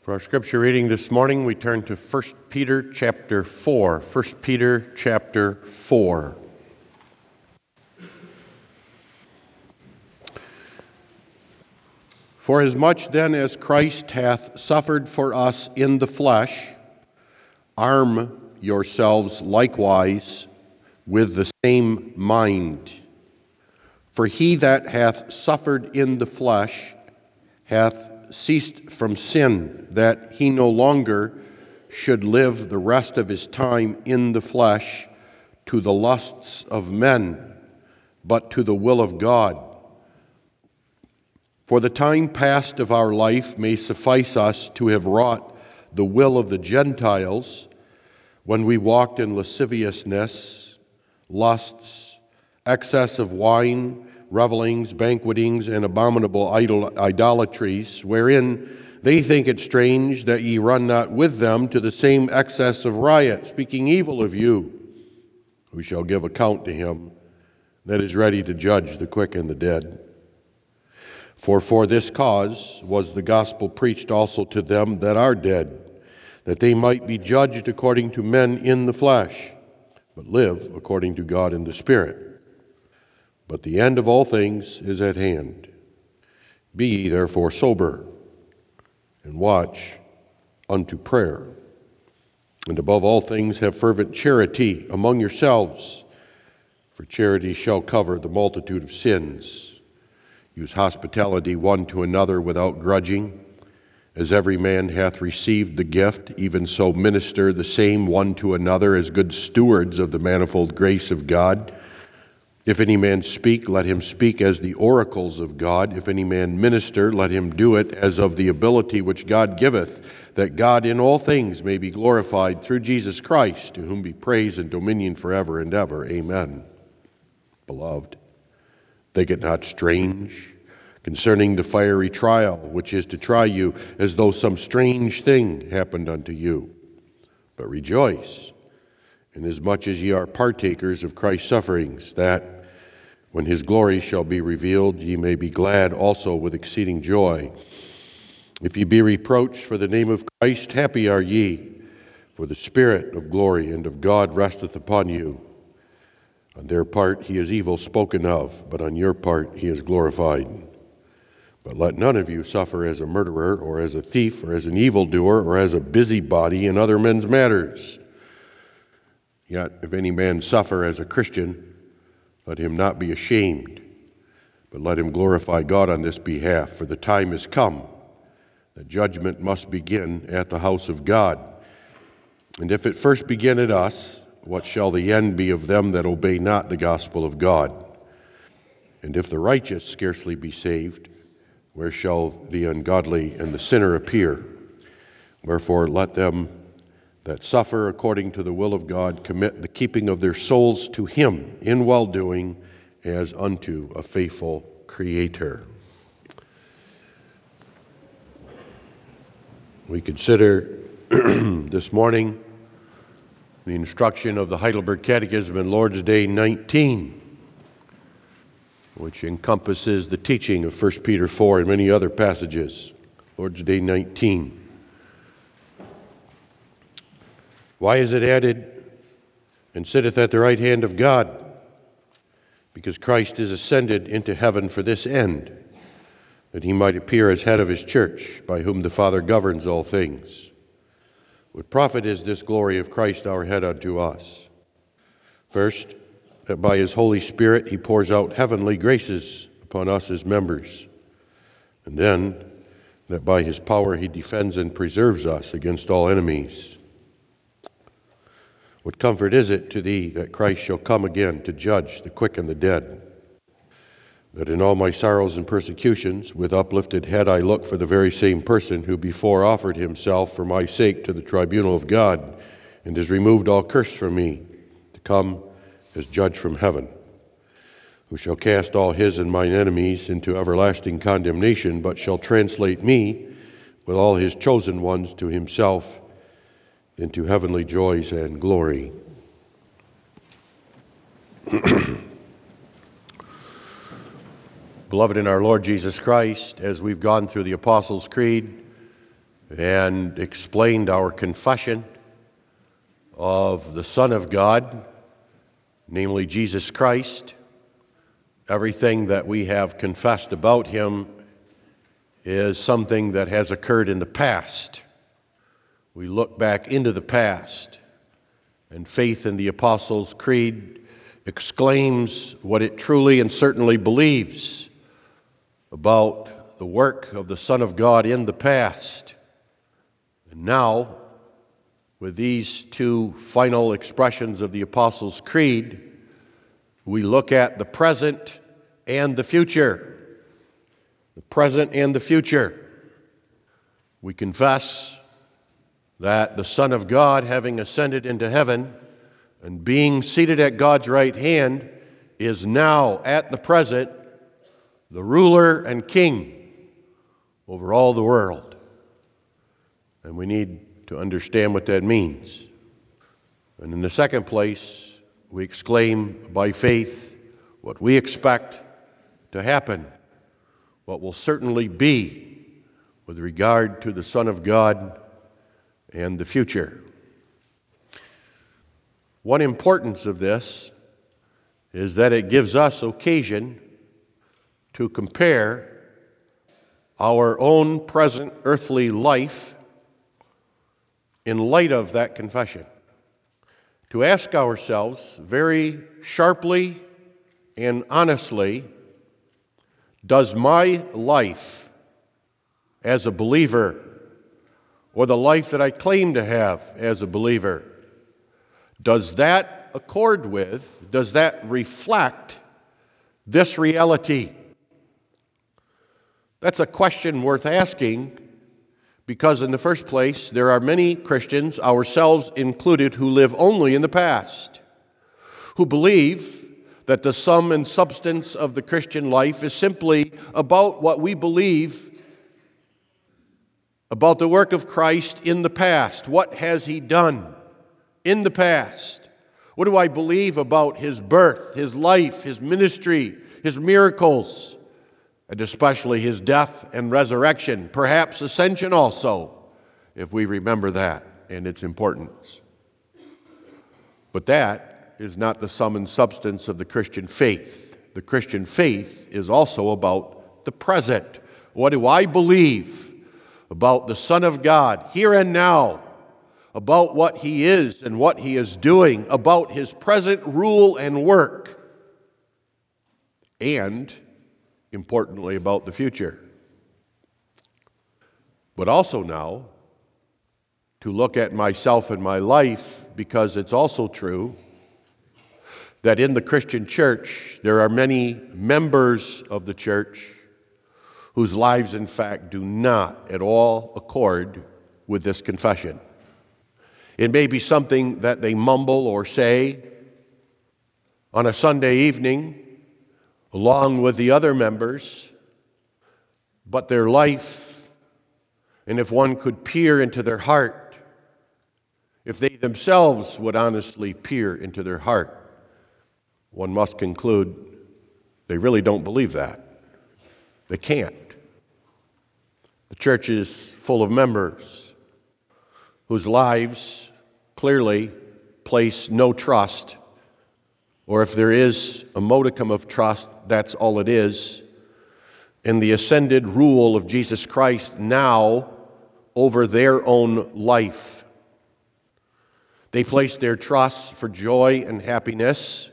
For our scripture reading this morning, we turn to 1 Peter chapter 4. 1 Peter chapter 4. For as much then as Christ hath suffered for us in the flesh, arm yourselves likewise with the same mind. For he that hath suffered in the flesh hath ceased from sin, that he no longer should live the rest of his time in the flesh to the lusts of men, but to the will of God. For the time past of our life may suffice us to have wrought the will of the Gentiles when we walked in lasciviousness, lusts, excess of wine, revelings, banquetings, and abominable idolatries, wherein they think it strange that ye run not with them to the same excess of riot, speaking evil of you, who shall give account to him that is ready to judge the quick and the dead. For this cause was the gospel preached also to them that are dead, that they might be judged according to men in the flesh, but live according to God in the Spirit. But the end of all things is at hand. Be ye therefore sober, and watch unto prayer. And above all things have fervent charity among yourselves, for charity shall cover the multitude of sins. Use hospitality one to another without grudging. As every man hath received the gift, even so minister the same one to another as good stewards of the manifold grace of God. If any man speak, let him speak as the oracles of God. If any man minister, let him do it as of the ability which God giveth, that God in all things may be glorified through Jesus Christ, to whom be praise and dominion forever and ever. Amen. Beloved, think it not strange concerning the fiery trial which is to try you, as though some strange thing happened unto you. But rejoice, inasmuch as ye are partakers of Christ's sufferings, that, when his glory shall be revealed, ye may be glad also with exceeding joy. If ye be reproached for the name of Christ, happy are ye, for the Spirit of glory and of God resteth upon you. On their part he is evil spoken of, but on your part he is glorified. But let none of you suffer as a murderer, or as a thief, or as an evildoer, or as a busybody in other men's matters. Yet if any man suffer as a Christian, let him not be ashamed, but let him glorify God on this behalf. For the time is come that judgment must begin at the house of God. And if it first begin at us, what shall the end be of them that obey not the gospel of God? And if the righteous scarcely be saved, where shall the ungodly and the sinner appear? Wherefore let them that suffer according to the will of God commit the keeping of their souls to him in well-doing, as unto a faithful Creator. We consider this morning the instruction of the Heidelberg Catechism in Lord's Day 19, which encompasses the teaching of 1 Peter 4 and many other passages. Lord's Day 19. Why is it added, and sitteth at the right hand of God? Because Christ is ascended into heaven for this end, that he might appear as head of his church, by whom the Father governs all things. What profit is this glory of Christ our head unto us? First, that by his Holy Spirit he pours out heavenly graces upon us as members. And then, that by his power he defends and preserves us against all enemies. What comfort is it to thee that Christ shall come again to judge the quick and the dead? That in all my sorrows and persecutions, with uplifted head I look for the very same person who before offered himself for my sake to the tribunal of God, and has removed all curse from me, to come as judge from heaven, who shall cast all his and mine enemies into everlasting condemnation, but shall translate me with all his chosen ones to himself into heavenly joys and glory. Beloved in our Lord Jesus Christ, as we've gone through the Apostles' Creed, and explained our confession of the Son of God, namely Jesus Christ. Everything that we have confessed about him is something that has occurred in the past. We look back into the past, and faith in the Apostles' Creed exclaims what it truly and certainly believes about the work of the Son of God in the past. And now, with these two final expressions of the Apostles' Creed, we look at the present and the future. The present and the future. We confess that the Son of God, having ascended into heaven and being seated at God's right hand, is now, at the present, the ruler and king over all the world. And we need to understand what that means. And in the second place, we exclaim by faith what we expect to happen, what will certainly be with regard to the Son of God and the future. One importance of this is that it gives us occasion to compare our own present earthly life in light of that confession. To ask ourselves very sharply and honestly, does my life as a believer, or the life that I claim to have as a believer, does that accord with, does that reflect this reality? That's a question worth asking, because in the first place, there are many Christians, ourselves included, who live only in the past, who believe that the sum and substance of the Christian life is simply about what we believe about the work of Christ in the past. What has he done in the past? What do I believe about his birth, his life, his ministry, his miracles, and especially his death and resurrection, perhaps ascension also, if we remember that and its importance. But that is not the sum and substance of the Christian faith. The Christian faith is also about the present. What do I believe about the Son of God here and now, about what he is and what he is doing, about his present rule and work, and, importantly, about the future? But also now, to look at myself and my life, because it's also true that in the Christian church there are many members of the church whose lives, in fact, do not at all accord with this confession. It may be something that they mumble or say on a Sunday evening along with the other members, but their life, and if one could peer into their heart, if they themselves would honestly peer into their heart, one must conclude they really don't believe that. They can't. The church is full of members whose lives clearly place no trust, or if there is a modicum of trust, that's all it is, in the ascended rule of Jesus Christ now over their own life. They place their trust for joy and happiness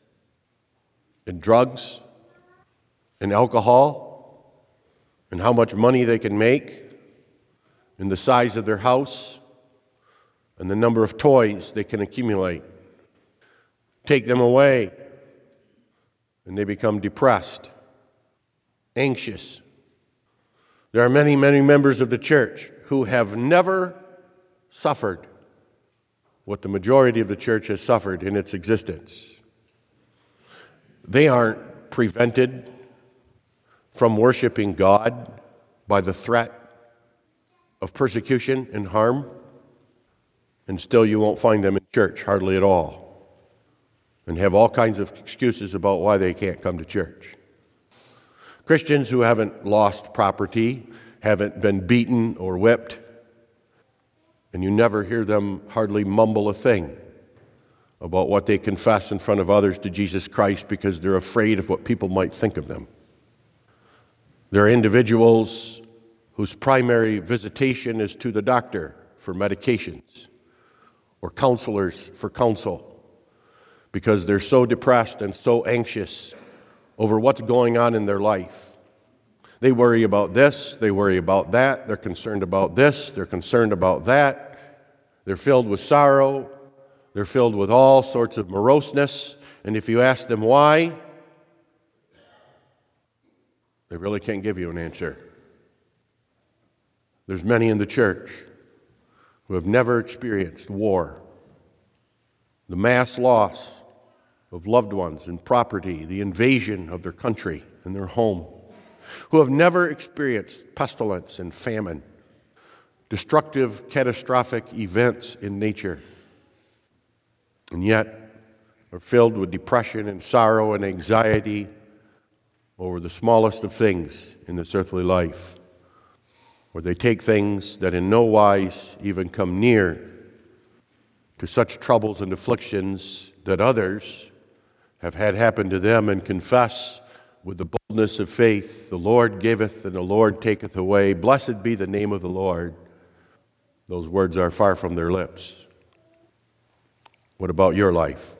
in drugs, in alcohol, in how much money they can make, in the size of their house, and the number of toys they can accumulate. Take them away, and they become depressed, anxious. There are many, many members of the church who have never suffered what the majority of the church has suffered in its existence. They aren't prevented from worshiping God by the threat of persecution and harm, and still you won't find them in church hardly at all, and have all kinds of excuses about why they can't come to church. Christians who haven't lost property, haven't been beaten or whipped, and you never hear them hardly mumble a thing about what they confess in front of others to Jesus Christ because they're afraid of what people might think of them. There are individuals whose primary visitation is to the doctor for medications or counselors for counsel because they're so depressed and so anxious over what's going on in their life. They worry about this, they worry about that, they're concerned about this, they're concerned about that. They're filled with sorrow, they're filled with all sorts of moroseness, and if you ask them why, they really can't give you an answer. There's many in the church who have never experienced war, the mass loss of loved ones and property, the invasion of their country and their home, who have never experienced pestilence and famine, destructive, catastrophic events in nature, and yet are filled with depression and sorrow and anxiety over the smallest of things in this earthly life, where they take things that in no wise even come near to such troubles and afflictions that others have had happen to them and confess with the boldness of faith, the Lord giveth and the Lord taketh away. Blessed be the name of the Lord. Those words are far from their lips. What about your life?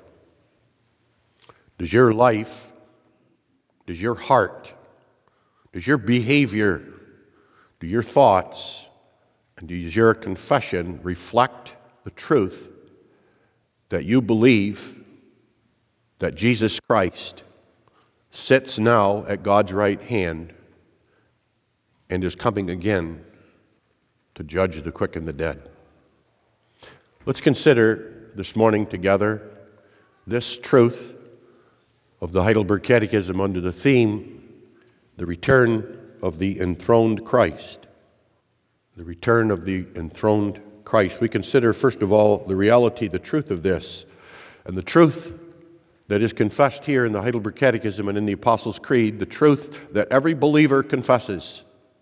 Does your life, does your heart, does your behavior, do your thoughts, and does your confession reflect the truth that you believe that Jesus Christ sits now at God's right hand and is coming again to judge the quick and the dead? Let's consider this morning together this truth of the Heidelberg Catechism under the theme, the return of the enthroned Christ. The return of the enthroned Christ. We consider, first of all, the reality, the truth of this. And the truth that is confessed here in the Heidelberg Catechism and in the Apostles' Creed, the truth that every believer confesses,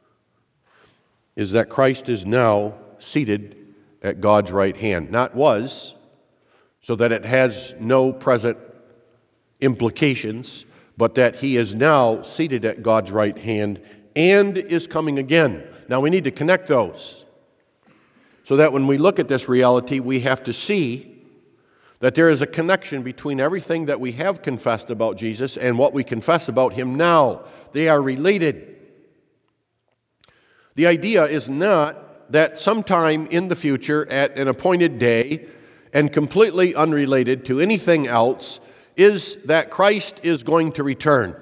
is that Christ is now seated at God's right hand. Not was, so that it has no present implications, but that he is now seated at God's right hand and is coming again. Now we need to connect those so that when we look at this reality, we have to see that there is a connection between everything that we have confessed about Jesus and what we confess about him now. They are related. The idea is not that sometime in the future at an appointed day and completely unrelated to anything else is that Christ is going to return.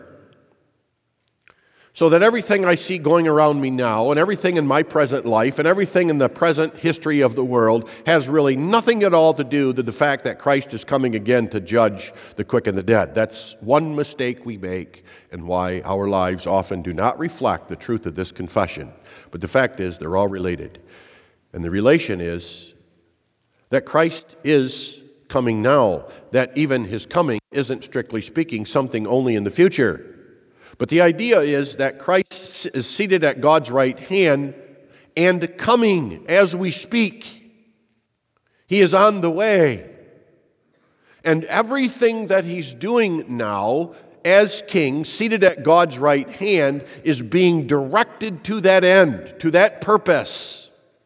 So that everything I see going around me now and everything in my present life and everything in the present history of the world has really nothing at all to do with the fact that Christ is coming again to judge the quick and the dead. That's one mistake we make and why our lives often do not reflect the truth of this confession. But the fact is they're all related. And the relation is that Christ is coming now, that even his coming isn't, strictly speaking, something only in the future. But the idea is that Christ is seated at God's right hand and coming as we speak. He is on the way. And everything that he's doing now as king, seated at God's right hand, is being directed to that end, to that purpose.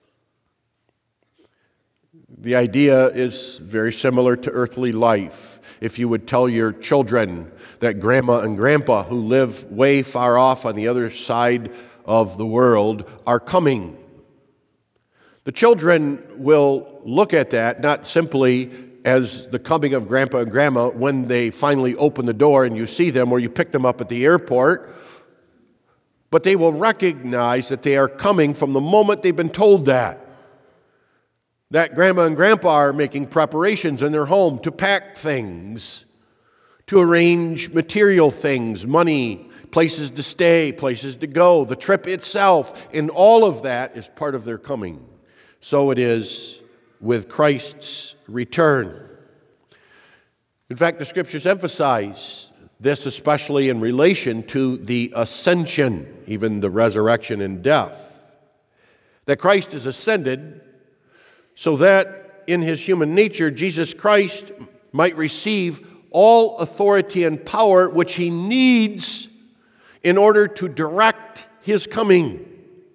The idea is very similar to earthly life. If you would tell your children that grandma and grandpa, who live way far off on the other side of the world, are coming, the children will look at that not simply as the coming of grandpa and grandma when they finally open the door and you see them or you pick them up at the airport, but they will recognize that they are coming from the moment they've been told that. That grandma and grandpa are making preparations in their home to pack things, to arrange material things, money, places to stay, places to go, the trip itself, and all of that is part of their coming. So it is with Christ's return. In fact, the Scriptures emphasize this especially in relation to the ascension, even the resurrection and death. That Christ is ascended so that in his human nature, Jesus Christ might receive all authority and power which he needs in order to direct his coming.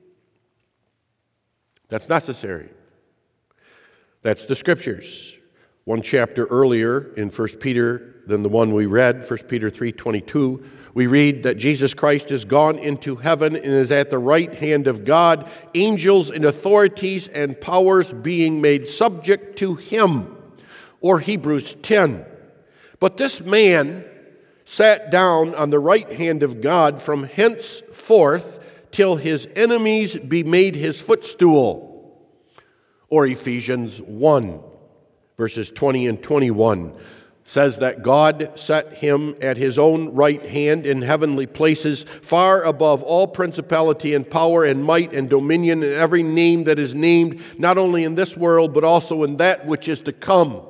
That's necessary. That's the Scriptures. One chapter earlier in 1 Peter than the one we read, 1 Peter 3:22, we read that Jesus Christ is gone into heaven and is at the right hand of God, angels and authorities and powers being made subject to him. Or Hebrews 10. But this man sat down on the right hand of God from henceforth till his enemies be made his footstool. Or Ephesians 1, verses 20 and 21. Says that God set him at his own right hand in heavenly places, far above all principality and power and might and dominion and every name that is named, not only in this world, but also in that which is to come.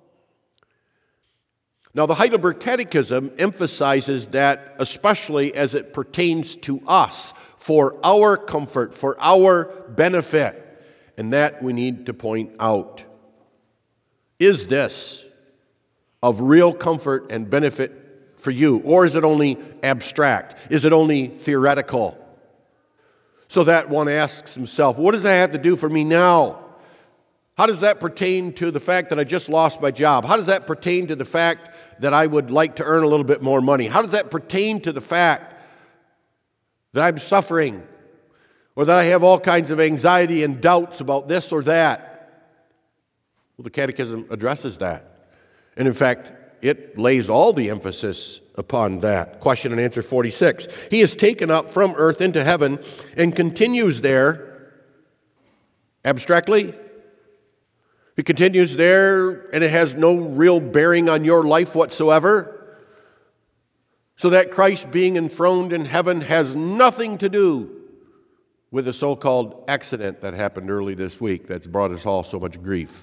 Now, the Heidelberg Catechism emphasizes that, especially as it pertains to us, for our comfort, for our benefit, and that we need to point out. Is this of real comfort and benefit for you? Or is it only abstract? Is it only theoretical? So that one asks himself, what does that have to do for me now? How does that pertain to the fact that I just lost my job? How does that pertain to the fact that I would like to earn a little bit more money? How does that pertain to the fact that I'm suffering or that I have all kinds of anxiety and doubts about this or that? Well, the Catechism addresses that. And in fact, it lays all the emphasis upon that. Question and answer 46. He is taken up from earth into heaven and continues there abstractly. He continues there and it has no real bearing on your life whatsoever. So that Christ being enthroned in heaven has nothing to do with the so-called accident that happened early this week that's brought us all so much grief.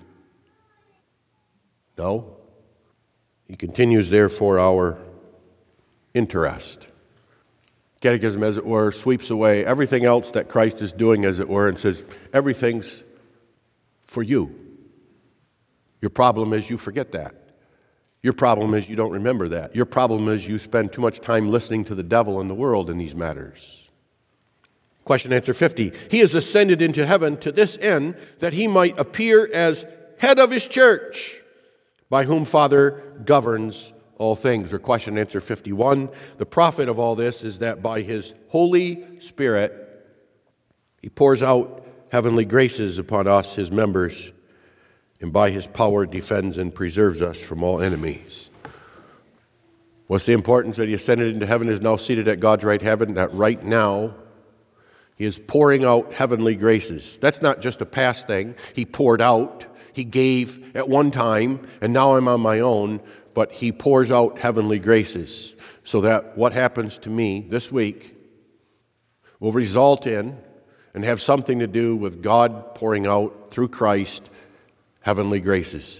No. He continues there for our interest. Catechism, as it were, sweeps away everything else that Christ is doing, as it were, and says, everything's for you. Your problem is you forget that. Your problem is you don't remember that. Your problem is you spend too much time listening to the devil and the world in these matters. Question answer 50. He is ascended into heaven to this end, that he might appear as head of his church, by whom Father governs all things. Or question answer 51. The profit of all this is that by his Holy Spirit, he pours out heavenly graces upon us, his members, and by his power defends and preserves us from all enemies. What's the importance that he ascended into heaven, is now seated at God's right hand, that right now he is pouring out heavenly graces. That's not just a past thing. He poured out. He gave at one time, and now I'm on my own, but he pours out heavenly graces so that what happens to me this week will result in and have something to do with God pouring out through Christ heavenly graces.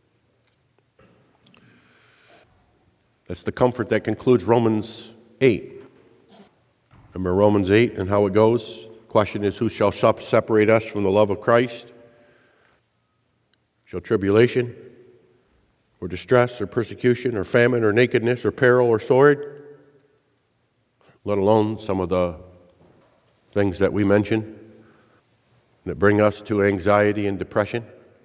That's the comfort that concludes Romans 8. Remember Romans 8 and how it goes? The question is, who shall separate us from the love of Christ? Shall tribulation, or distress, or persecution, or famine, or nakedness, or peril, or sword? Let alone some of the things that we mention that bring us to anxiety and depression?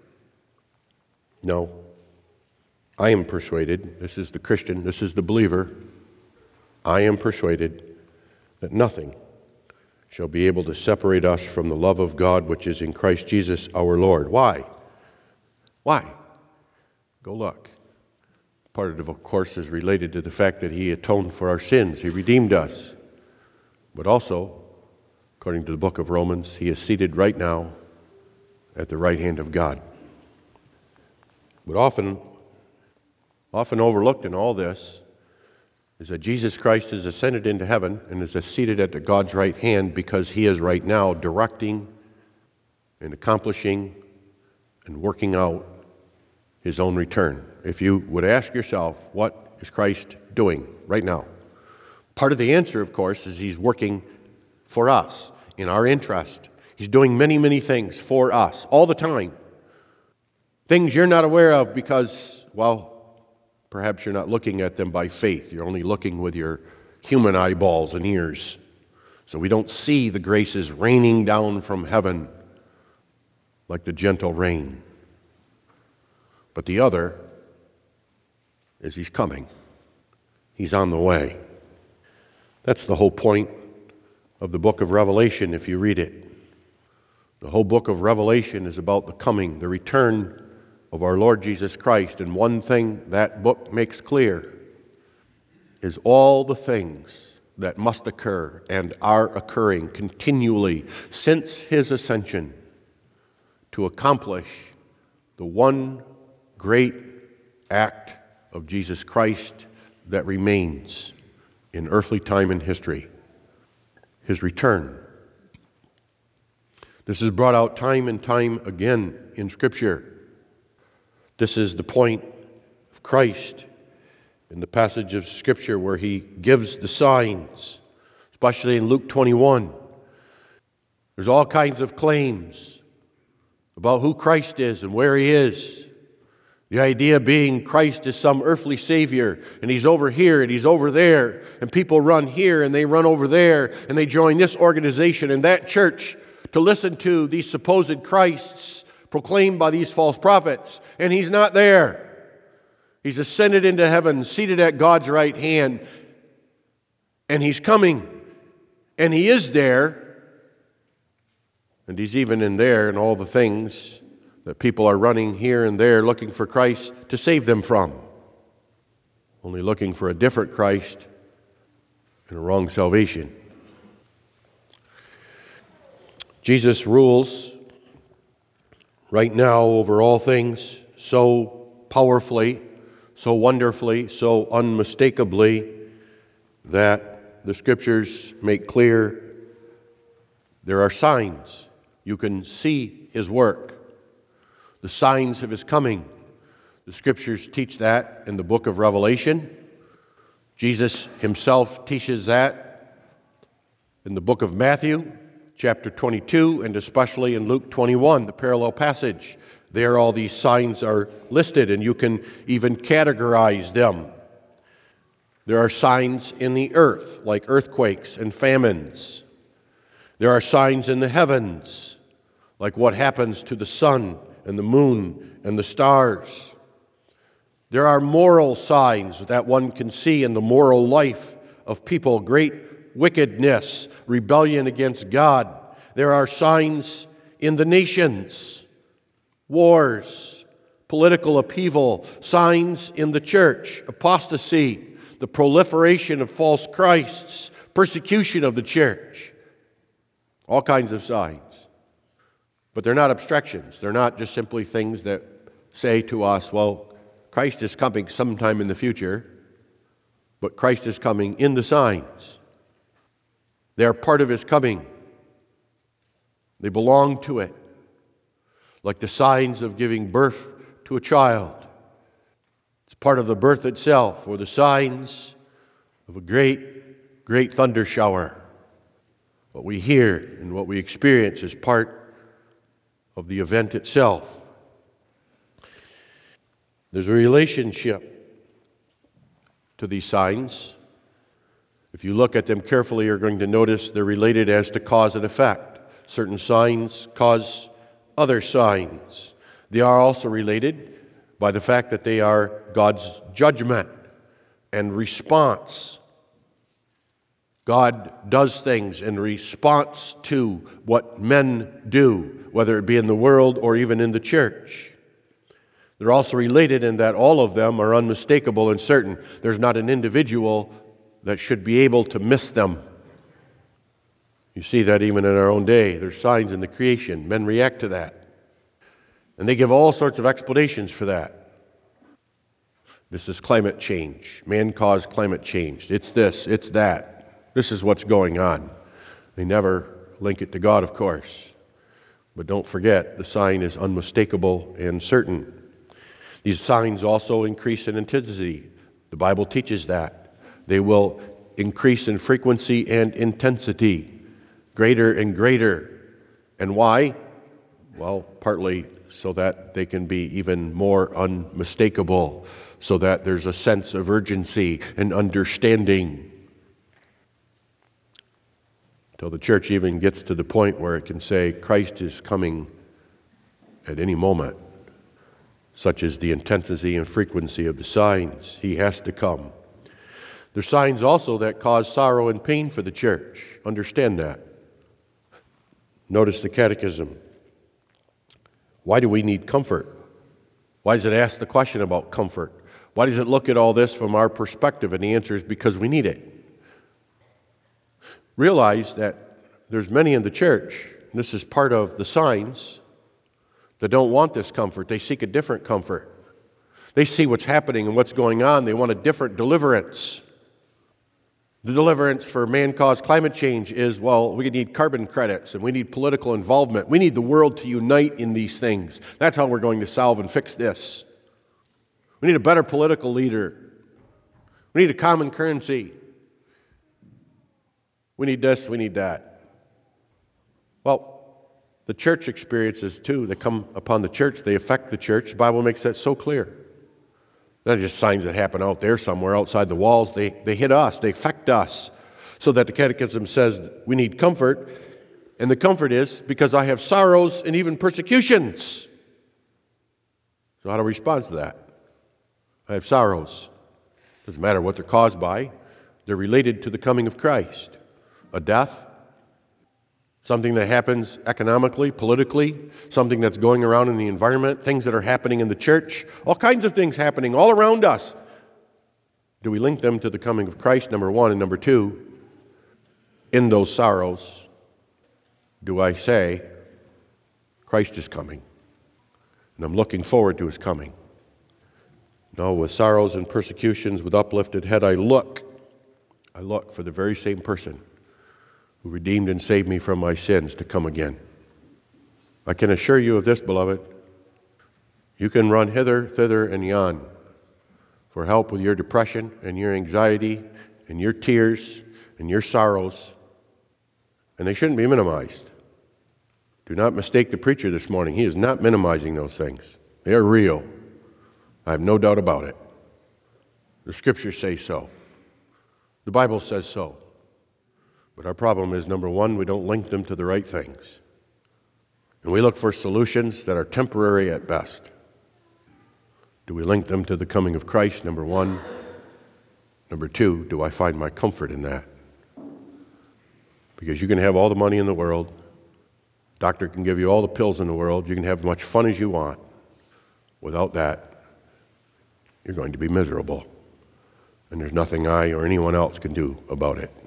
No. I am persuaded, this is the Christian, this is the believer, I am persuaded that nothing shall be able to separate us from the love of God which is in Christ Jesus our Lord. Why? Why? Go look. Part of it, of course, is related to the fact that he atoned for our sins. He redeemed us. But also, according to the book of Romans, he is seated right now at the right hand of God. But often overlooked in all this is that Jesus Christ is ascended into heaven and is seated at God's right hand because he is right now directing and accomplishing and working out his own return. If you would ask yourself, what is Christ doing right now? Part of the answer, of course, is he's working for us, in our interest. He's doing many, many things for us, all the time. Things you're not aware of because, well, perhaps you're not looking at them by faith. You're only looking with your human eyeballs and ears. So we don't see the graces raining down from heaven like the gentle rain. But the other is He's coming. He's on the way. That's the whole point of the book of Revelation if you read it. The whole book of Revelation is about the coming, the return of our Lord Jesus Christ. And one thing that book makes clear is all the things that must occur and are occurring continually since His ascension to accomplish the one great act of Jesus Christ that remains in earthly time and history, His return. This is brought out time and time again in Scripture. This is the point of Christ in the passage of Scripture where He gives the signs, especially in Luke 21. There's all kinds of claims about who Christ is and where He is. The idea being Christ is some earthly Savior, and He's over here and He's over there, and people run here and they run over there, and they join this organization and that church to listen to these supposed Christs proclaimed by these false prophets, and He's not there. He's ascended into heaven, seated at God's right hand, and He's coming, and He is there, and He's even in there and all the things that people are running here and there looking for Christ to save them from, only looking for a different Christ and a wrong salvation. Jesus rules right now over all things so powerfully, so wonderfully, so unmistakably that the Scriptures make clear there are signs. You can see His work, the signs of His coming. The Scriptures teach that in the book of Revelation. Jesus Himself teaches that in the book of Matthew, chapter 22, and especially in Luke 21, the parallel passage. There all these signs are listed, and you can even categorize them. There are signs in the earth, like earthquakes and famines. There are signs in the heavens, like what happens to the sun and the moon and the stars. There are moral signs that one can see in the moral life of people, great wickedness, rebellion against God. There are signs in the nations, wars, political upheaval, signs in the church, apostasy, the proliferation of false Christs, persecution of the church, all kinds of signs. But they're not abstractions. They're not just simply things that say to us, well, Christ is coming sometime in the future, but Christ is coming in the signs. They are part of His coming. They belong to it, like the signs of giving birth to a child. It's part of the birth itself, or the signs of a great, great thunder shower. What we hear and what we experience is part of the event itself. There's a relationship to these signs. If you look at them carefully, you're going to notice they're related as to cause and effect. Certain signs cause other signs. They are also related by the fact that they are God's judgment and response. God does things in response to what men do, whether it be in the world or even in the church. They're also related in that all of them are unmistakable and certain. There's not an individual that should be able to miss them. You see that even in our own day. There's signs in the creation. Men react to that. And they give all sorts of explanations for that. This is climate change. Man-caused climate change. It's this, it's that. This is what's going on. They never link it to God, of course. But don't forget, the sign is unmistakable and certain. These signs also increase in intensity. The Bible teaches that. They will increase in frequency and intensity, greater and greater. And why? Well, partly so that they can be even more unmistakable, so that there's a sense of urgency and understanding, till the church even gets to the point where it can say Christ is coming at any moment. Such is the intensity and frequency of the signs. He has to come. There's signs also that cause sorrow and pain for the church. Understand that. Notice the catechism. Why do we need comfort? Why does it ask the question about comfort? Why does it look at all this from our perspective? And the answer is because we need it. Realize that there's many in the church, and this is part of the signs, that don't want this comfort. They seek a different comfort. They see what's happening and what's going on. They want a different deliverance. The deliverance for man-caused climate change is, well, we need carbon credits and we need political involvement. We need the world to unite in these things. That's how we're going to solve and fix this. We need a better political leader. We need a common currency. We need this, we need that. Well, the church experiences too, they come upon the church, they affect the church. The Bible makes that so clear. They're not just signs that happen out there somewhere outside the walls. They hit us, they affect us. So that the Catechism says we need comfort, and the comfort is because I have sorrows and even persecutions. So how do we respond to that? I have sorrows. Doesn't matter what they're caused by. They're related to the coming of Christ. A death, something that happens economically, politically, something that's going around in the environment, things that are happening in the church, all kinds of things happening all around us. Do we link them to the coming of Christ, number one? And number two, in those sorrows, do I say, Christ is coming, and I'm looking forward to his coming? No, with sorrows and persecutions, with uplifted head, I look for the very same person who redeemed and saved me from my sins to come again. I can assure you of this, beloved. You can run hither, thither, and yon for help with your depression and your anxiety and your tears and your sorrows, and they shouldn't be minimized. Do not mistake the preacher this morning. He is not minimizing those things. They are real. I have no doubt about it. The Scriptures say so. The Bible says so. But our problem is, number one, we don't link them to the right things. And we look for solutions that are temporary at best. Do we link them to the coming of Christ, number one? Number two, do I find my comfort in that? Because you can have all the money in the world. Doctor can give you all the pills in the world. You can have as much fun as you want. Without that, you're going to be miserable. And there's nothing I or anyone else can do about it.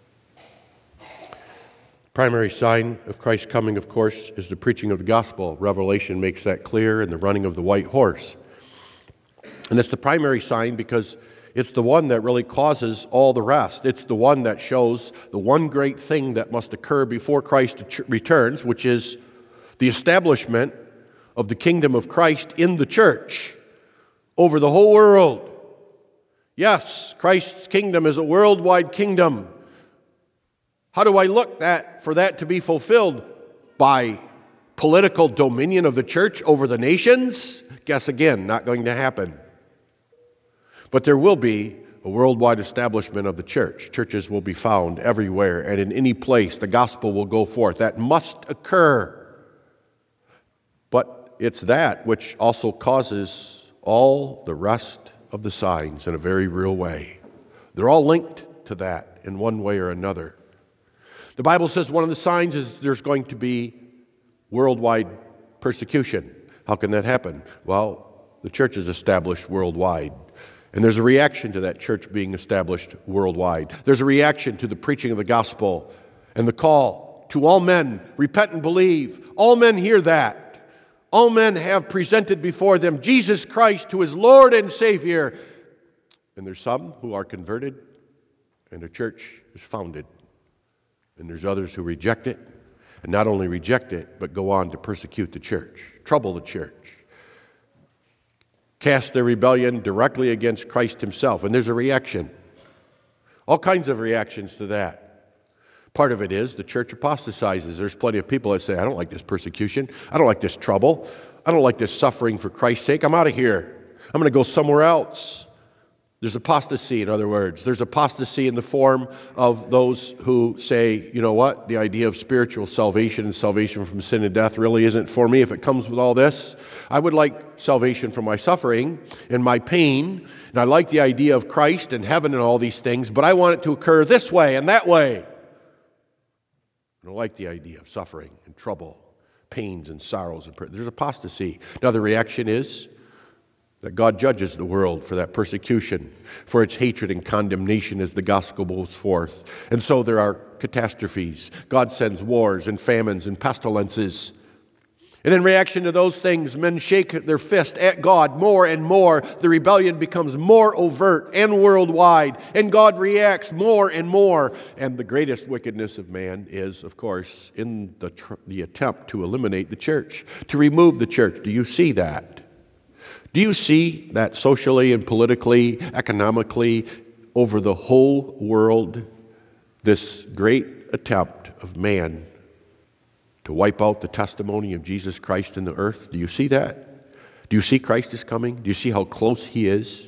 Primary sign of Christ's coming, of course, is the preaching of the gospel. Revelation makes that clear, and the running of the white horse. And it's the primary sign because it's the one that really causes all the rest. It's the one that shows the one great thing that must occur before Christ returns, which is the establishment of the kingdom of Christ in the church over the whole world. Yes, Christ's kingdom is a worldwide kingdom. How do I look for that to be fulfilled? By political dominion of the church over the nations? Guess again, not going to happen. But there will be a worldwide establishment of the church. Churches will be found everywhere and in any place. The gospel will go forth. That must occur. But it's that which also causes all the rest of the signs in a very real way. They're all linked to that in one way or another. The Bible says one of the signs is there's going to be worldwide persecution. How can that happen? Well, the church is established worldwide. And there's a reaction to that church being established worldwide. There's a reaction to the preaching of the gospel and the call to all men, repent and believe. All men hear that. All men have presented before them Jesus Christ, who is Lord and Savior. And there's some who are converted, and a church is founded. And there's others who reject it, and not only reject it, but go on to persecute the church, trouble the church, cast their rebellion directly against Christ himself. And there's a reaction. All kinds of reactions to that. Part of it is the church apostatizes. There's plenty of people that say, I don't like this persecution. I don't like this trouble. I don't like this suffering for Christ's sake. I'm out of here. I'm going to go somewhere else. There's apostasy, in other words. There's apostasy in the form of those who say, you know what, the idea of spiritual salvation and salvation from sin and death really isn't for me if it comes with all this. I would like salvation from my suffering and my pain, and I like the idea of Christ and heaven and all these things, but I want it to occur this way and that way. I don't like the idea of suffering and trouble, pains and sorrows. There's apostasy. Now the reaction is that God judges the world for that persecution, for its hatred and condemnation as the gospel goes forth. And so there are catastrophes. God sends wars and famines and pestilences. And in reaction to those things, men shake their fist at God more and more. The rebellion becomes more overt and worldwide, and God reacts more and more. And the greatest wickedness of man is, of course, in the attempt to eliminate the church, to remove the church. Do you see that? Do you see that socially and politically, economically, over the whole world, this great attempt of man to wipe out the testimony of Jesus Christ in the earth? Do you see that? Do you see Christ is coming? Do you see how close he is?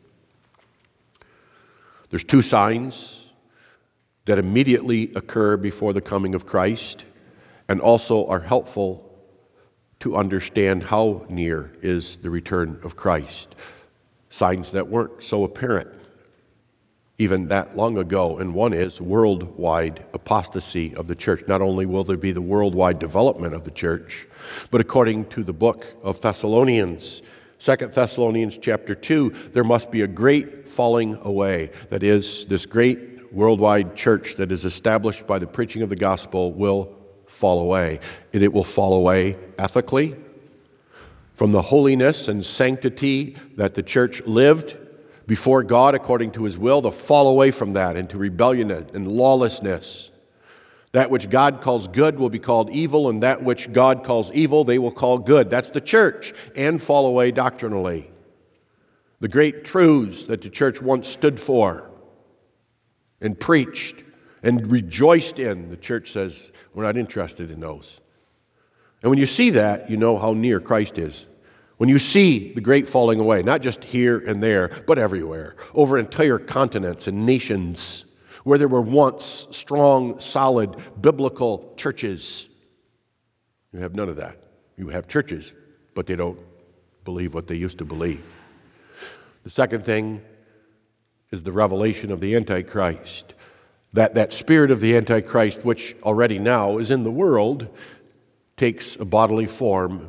There's two signs that immediately occur before the coming of Christ and also are helpful to understand how near is the return of Christ. Signs that weren't so apparent even that long ago, and one is worldwide apostasy of the church. Not only will there be the worldwide development of the church, but according to the book of Thessalonians, 2 Thessalonians chapter 2, there must be a great falling away. That is, this great worldwide church that is established by the preaching of the gospel will fall away. And it will fall away ethically from the holiness and sanctity that the church lived before God according to his will. They'll fall away from that into rebellion and lawlessness. That which God calls good will be called evil, and that which God calls evil they will call good. That's the church, and fall away doctrinally. The great truths that the church once stood for and preached and rejoiced in, the church says, we're not interested in those. And when you see that, you know how near Christ is. When you see the great falling away, not just here and there, but everywhere, over entire continents and nations, where there were once strong, solid, biblical churches. You have none of that. You have churches, but they don't believe what they used to believe. The second thing is the revelation of the Antichrist. That spirit of the Antichrist, which already now is in the world, takes a bodily form,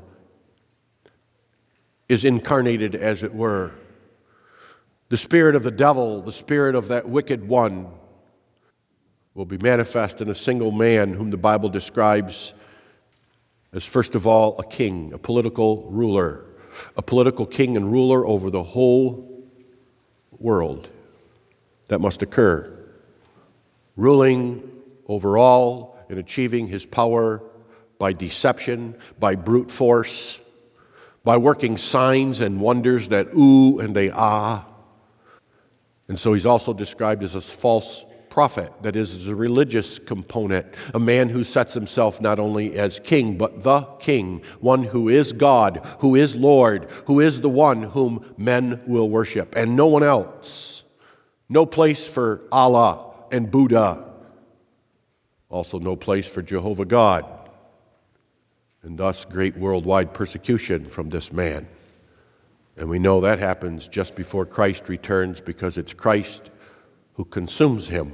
is incarnated, as it were. The spirit of the devil, the spirit of that wicked one, will be manifest in a single man whom the Bible describes as, first of all, a king, a political ruler, a political king and ruler over the whole world. That must occur. Ruling over all and achieving his power by deception, by brute force, by working signs and wonders that ooh and they ah. And so he's also described as a false prophet, that is, as a religious component, a man who sets himself not only as king, but the king, one who is God, who is Lord, who is the one whom men will worship, and no one else. No place for Allah and Buddha. Also no place for Jehovah God. And thus great worldwide persecution from this man. And we know that happens just before Christ returns, because it's Christ who consumes him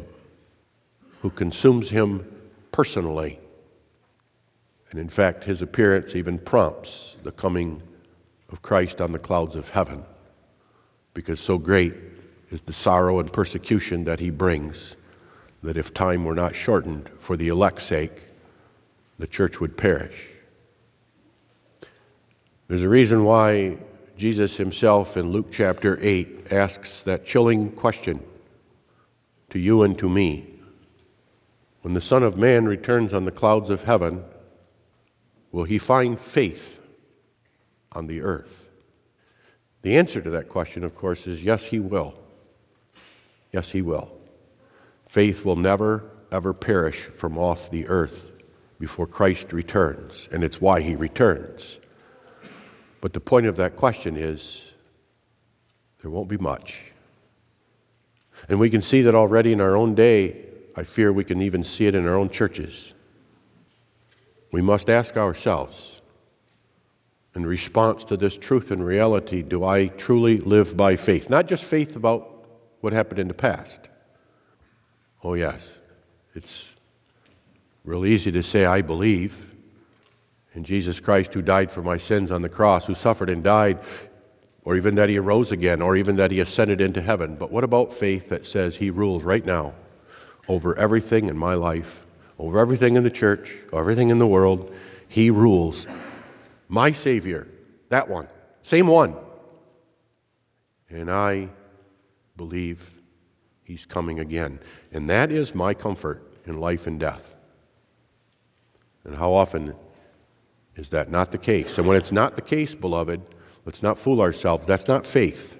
personally. And in fact, his appearance even prompts the coming of Christ on the clouds of heaven, because so great is the sorrow and persecution that he brings, that if time were not shortened for the elect's sake, the church would perish. There's a reason why Jesus himself in Luke chapter 8 asks that chilling question to you and to me. When the Son of Man returns on the clouds of heaven, will he find faith on the earth? The answer to that question, of course, is yes, he will. Yes, he will. Faith will never ever perish from off the earth before Christ returns, and it's why he returns. But the point of that question is, there won't be much. And we can see that already in our own day. I fear we can even see it in our own churches. We must ask ourselves, in response to this truth and reality, do I truly live by faith? Not just faith about what happened in the past. Oh yes, it's real easy to say I believe in Jesus Christ who died for my sins on the cross, who suffered and died, or even that he arose again, or even that he ascended into heaven. But what about faith that says he rules right now over everything in my life, over everything in the church, everything in the world? He rules. My Savior, that one, same one. And I believe he's coming again. And that is my comfort in life and death. And how often is that not the case? And when it's not the case, beloved, let's not fool ourselves. That's not faith.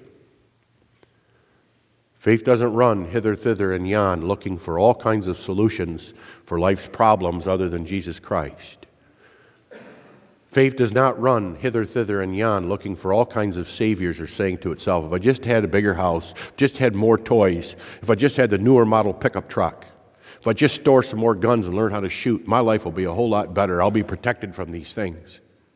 Faith doesn't run hither, thither, and yon looking for all kinds of solutions for life's problems other than Jesus Christ. Faith does not run hither, thither, and yon looking for all kinds of saviors or saying to itself, if I just had a bigger house, just had more toys, if I just had the newer model pickup truck, if I just store some more guns and learn how to shoot, my life will be a whole lot better. I'll be protected from these things.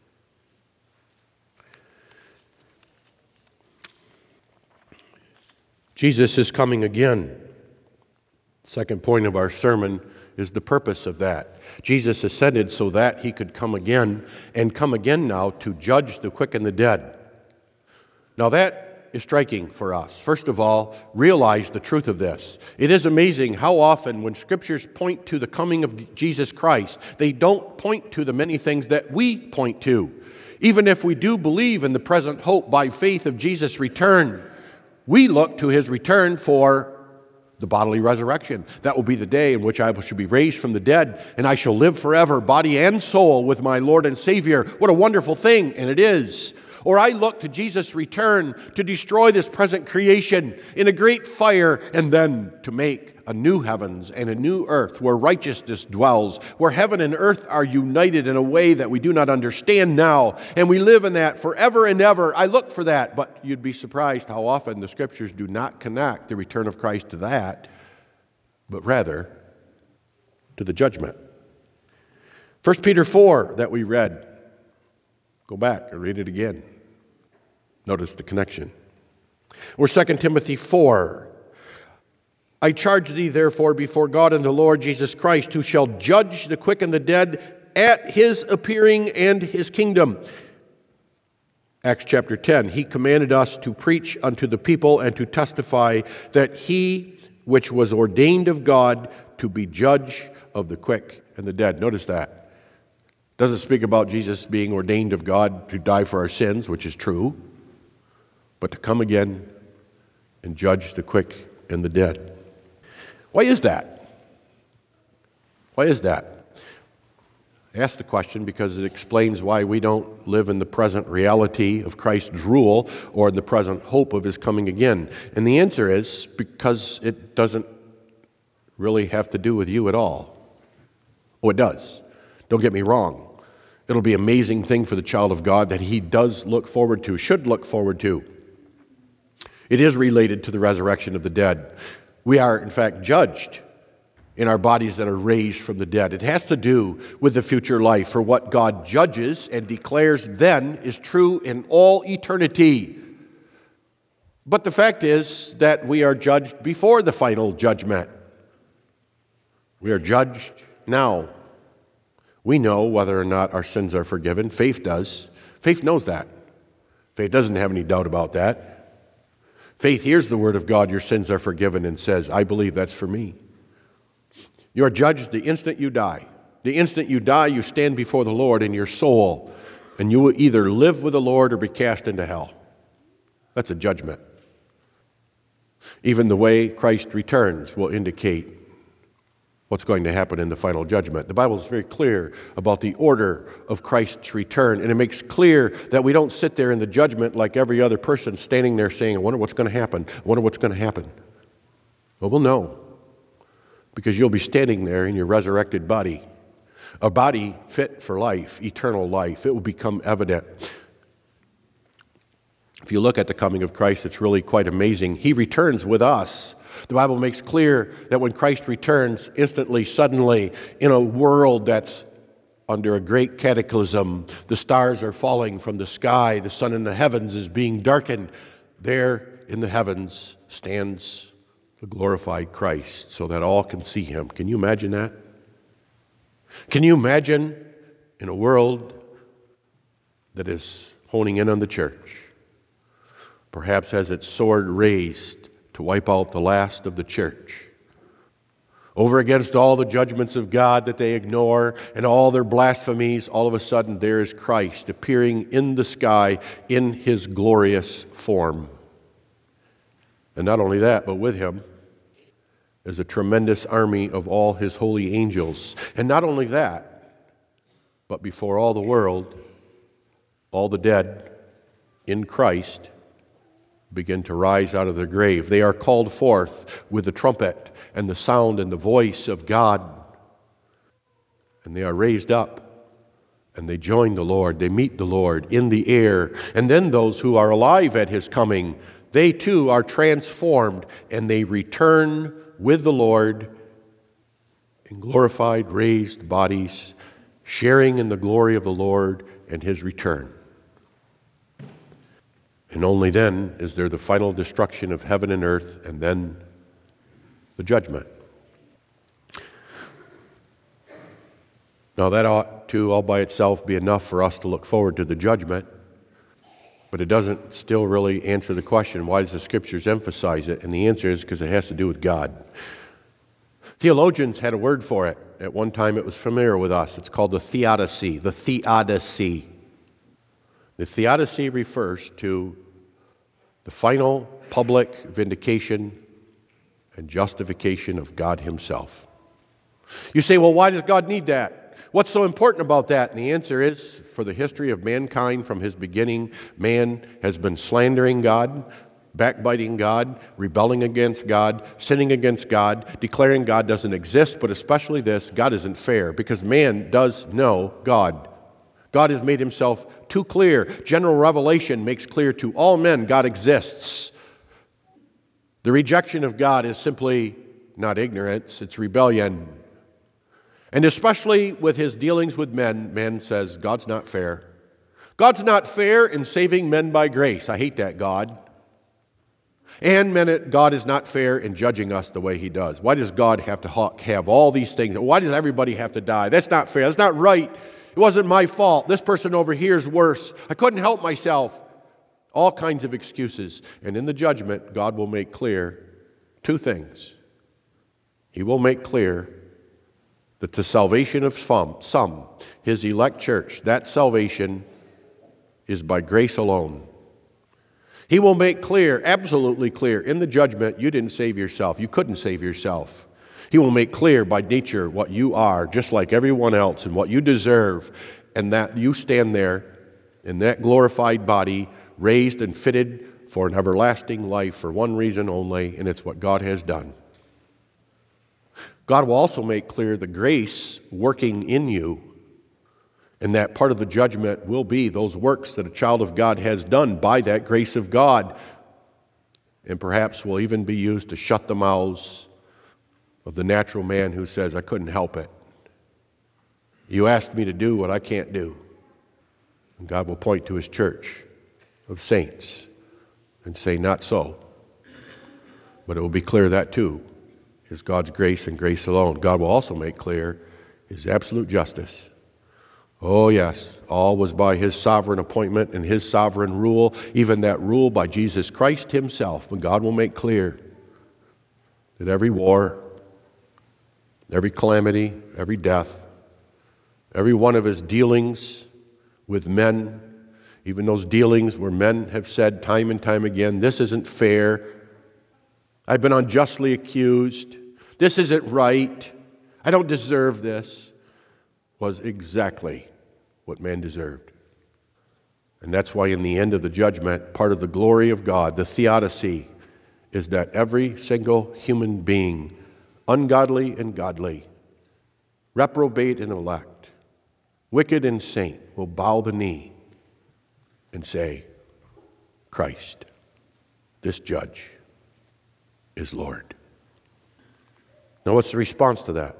Jesus is coming again. Second point of our sermon is the purpose of that. Jesus ascended so that he could come again, and come again now to judge the quick and the dead. Now that is striking for us. First of all, realize the truth of this. It is amazing how often when scriptures point to the coming of Jesus Christ, they don't point to the many things that we point to. Even if we do believe in the present hope by faith of Jesus' return, we look to his return for the bodily resurrection. That will be the day in which I shall be raised from the dead, and I shall live forever, body and soul, with my Lord and Savior. What a wonderful thing, and it is. Or I look to Jesus' return to destroy this present creation in a great fire, and then to make a new heavens and a new earth where righteousness dwells, where heaven and earth are united in a way that we do not understand now, and we live in that forever and ever. I look for that, but you'd be surprised how often the scriptures do not connect the return of Christ to that, but rather to the judgment. 1 Peter 4 that we read. Go back and read it again. Notice the connection. Or 2 Timothy 4. I charge thee therefore before God and the Lord Jesus Christ, who shall judge the quick and the dead at his appearing and his kingdom. Acts chapter 10. He commanded us to preach unto the people and to testify that he which was ordained of God to be judge of the quick and the dead. Notice that. Doesn't speak about Jesus being ordained of God to die for our sins, which is true, but to come again and judge the quick and the dead. Why is that? Why is that? I ask the question because it explains why we don't live in the present reality of Christ's rule or in the present hope of his coming again. And the answer is because it doesn't really have to do with you at all. Oh, it does. Don't get me wrong. It'll be an amazing thing for the child of God that he does look forward to, should look forward to. It is related to the resurrection of the dead. We are, in fact, judged in our bodies that are raised from the dead. It has to do with the future life, for what God judges and declares then is true in all eternity. But the fact is that we are judged before the final judgment. We are judged now. We know whether or not our sins are forgiven. Faith does. Faith knows that. Faith doesn't have any doubt about that. Faith hears the word of God, your sins are forgiven, and says, I believe that's for me. You are judged the instant you die. The instant you die, you stand before the Lord in your soul, and you will either live with the Lord or be cast into hell. That's a judgment. Even the way Christ returns will indicate what's going to happen in the final judgment. The Bible is very clear about the order of Christ's return, and it makes clear that we don't sit there in the judgment like every other person standing there saying, I wonder what's going to happen. I wonder what's going to happen. Well, we'll know. because you'll be standing there in your resurrected body, a body fit for life, eternal life. It will become evident. If you look at the coming of Christ, it's really quite amazing. He returns with us. The Bible makes clear that when Christ returns, instantly, suddenly, in a world that's under a great cataclysm, the stars are falling from the sky, the sun in the heavens is being darkened. There in the heavens stands the glorified Christ so that all can see him. Can you imagine that? Can you imagine in a world that is honing in on the church, perhaps has its sword raised to wipe out the last of the church, over against all the judgments of God that they ignore and all their blasphemies, all of a sudden there is Christ appearing in the sky in his glorious form. And not only that, but with him is a tremendous army of all his holy angels. And not only that, but before all the world, all the dead in Christ begin to rise out of their grave. They are called forth with the trumpet and the sound and the voice of God. And they are raised up and they join the Lord. They meet the Lord in the air. And then those who are alive at his coming, they too are transformed and they return with the Lord in glorified, raised bodies, sharing in the glory of the Lord and his return. And only then is there the final destruction of heaven and earth, and then the judgment. Now that ought to, all by itself, be enough for us to look forward to the judgment, but it doesn't still really answer the question, why does the Scriptures emphasize it? And the answer is because it has to do with God. Theologians had a word for it. At one time it was familiar with us. It's called the theodicy. The theodicy. The theodicy refers to the final public vindication and justification of God himself. You say, well, why does God need that? What's so important about that? And the answer is, for the history of mankind from his beginning, man has been slandering God, backbiting God, rebelling against God, sinning against God, declaring God doesn't exist, but especially this, God isn't fair, because man does know God. God has made himself too clear. General revelation makes clear to all men God exists. The rejection of God is simply not ignorance, it's rebellion. And especially with his dealings with men, man says, God's not fair. God's not fair in saving men by grace. I hate that God. And God is not fair in judging us the way he does. Why does God have to have all these things? Why does everybody have to die? That's not fair. That's not right. It wasn't my fault. This person over here is worse. I couldn't help myself. All kinds of excuses. And in the judgment, God will make clear two things. He will make clear that the salvation of some, his elect church, that salvation is by grace alone. He will make clear, absolutely clear, in the judgment, you didn't save yourself. You couldn't save yourself. He will make clear by nature what you are, just like everyone else, and what you deserve, and that you stand there in that glorified body, raised and fitted for an everlasting life for one reason only, and it's what God has done. God will also make clear the grace working in you, and that part of the judgment will be those works that a child of God has done by that grace of God, and perhaps will even be used to shut the mouths of the natural man who says, I couldn't help it. You asked me to do what I can't do. And God will point to his church of saints and say, not so. But it will be clear that too is God's grace and grace alone. God will also make clear his absolute justice. Oh yes, all was by his sovereign appointment and his sovereign rule, even that rule by Jesus Christ himself. But God will make clear that every war, every calamity, every death, every one of his dealings with men, even those dealings where men have said time and time again, this isn't fair, I've been unjustly accused, this isn't right, I don't deserve this, was exactly what man deserved. And that's why in the end of the judgment, part of the glory of God, the theodicy, is that every single human being ungodly and godly, reprobate and elect, wicked and saint will bow the knee and say, Christ, this judge, is Lord. Now, what's the response to that?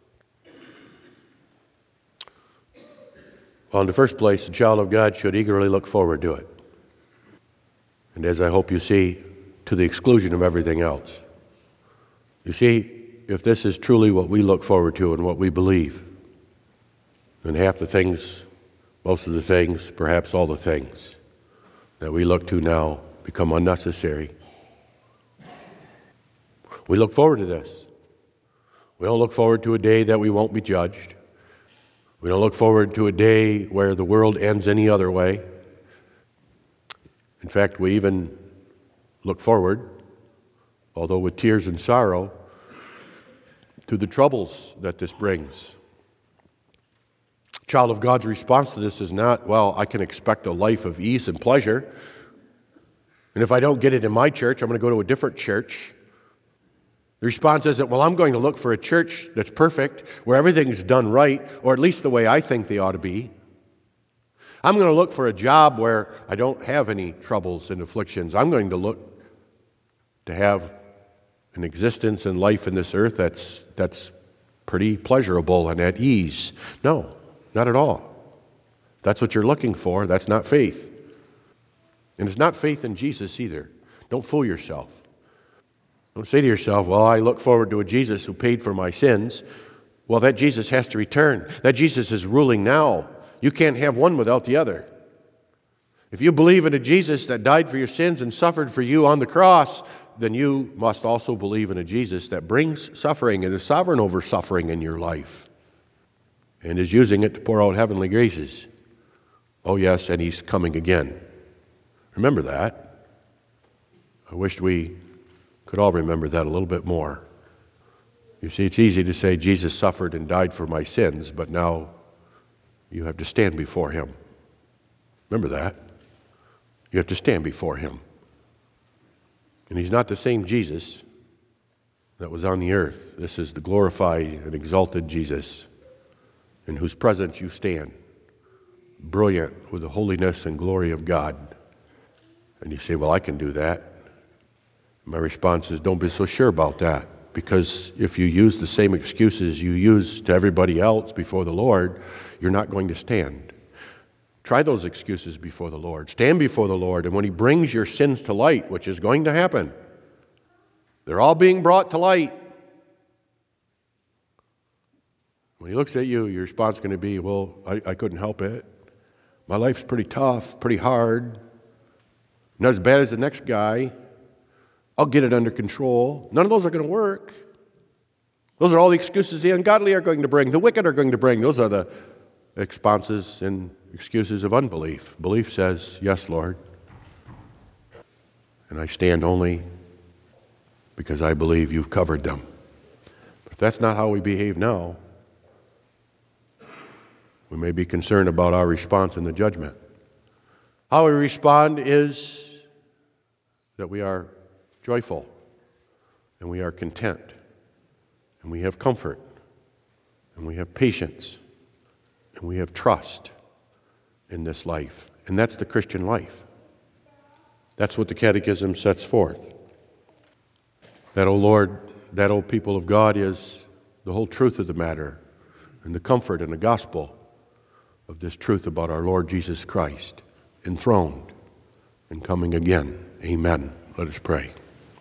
Well, in the first place, the child of God should eagerly look forward to it. And as I hope you see, to the exclusion of everything else. You see, if this is truly what we look forward to and what we believe, then half the things, most of the things, perhaps all the things that we look to now become unnecessary. We look forward to this. We don't look forward to a day that we won't be judged. We don't look forward to a day where the world ends any other way. In fact, we even look forward, although with tears and sorrow, to the troubles that this brings. Child of God's response to this is not, well, I can expect a life of ease and pleasure, and if I don't get it in my church, I'm going to go to a different church. The response isn't, well, I'm going to look for a church that's perfect, where everything's done right, or at least the way I think they ought to be. I'm going to look for a job where I don't have any troubles and afflictions. I'm going to look to have an existence and life in this earth that's pretty pleasurable and at ease. No, not at all. If that's what you're looking for, that's not faith. And it's not faith in Jesus either. Don't fool yourself. Don't say to yourself, well, I look forward to a Jesus who paid for my sins. Well, that Jesus has to return. That Jesus is ruling now. You can't have one without the other. If you believe in a Jesus that died for your sins and suffered for you on the cross, then you must also believe in a Jesus that brings suffering and is sovereign over suffering in your life and is using it to pour out heavenly graces. Oh, yes, and he's coming again. Remember that. I wished we could all remember that a little bit more. You see, it's easy to say Jesus suffered and died for my sins, but now you have to stand before him. Remember that. You have to stand before him. And he's not the same Jesus that was on the earth. This is the glorified and exalted Jesus in whose presence you stand, brilliant with the holiness and glory of God. And you say, well, I can do that. My response is, don't be so sure about that, because if you use the same excuses you use to everybody else before the Lord, you're not going to stand. Try those excuses before the Lord. Stand before the Lord, and when he brings your sins to light, which is going to happen, they're all being brought to light. When he looks at you, your response is going to be, well, I couldn't help it. My life's pretty tough, pretty hard. Not as bad as the next guy. I'll get it under control. None of those are going to work. Those are all the excuses the ungodly are going to bring, the wicked are going to bring. Those are the responses and excuses of unbelief. Belief says, yes, Lord. And I stand only because I believe you've covered them. But if that's not how we behave now, we may be concerned about our response in the judgment. How we respond is that we are joyful, and we are content, and we have comfort, and we have patience, and we have trust in this life. And that's the Christian life. That's what the Catechism sets forth. That, O Lord, that, O people of God, is the whole truth of the matter, and the comfort and the gospel of this truth about our Lord Jesus Christ, enthroned and coming again. Amen. Let us pray.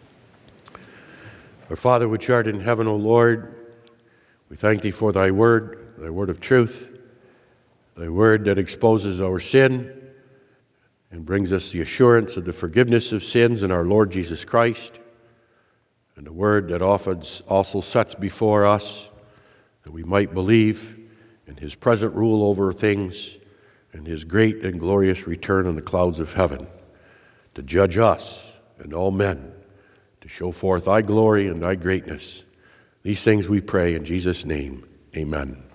Our Father which art in heaven, O Lord, we thank thee for thy word of truth, thy word that exposes our sin and brings us the assurance of the forgiveness of sins in our Lord Jesus Christ, and a word that often also sets before us that we might believe in his present rule over things and his great and glorious return on the clouds of heaven to judge us and all men, to show forth thy glory and thy greatness. These things we pray in Jesus' name. Amen.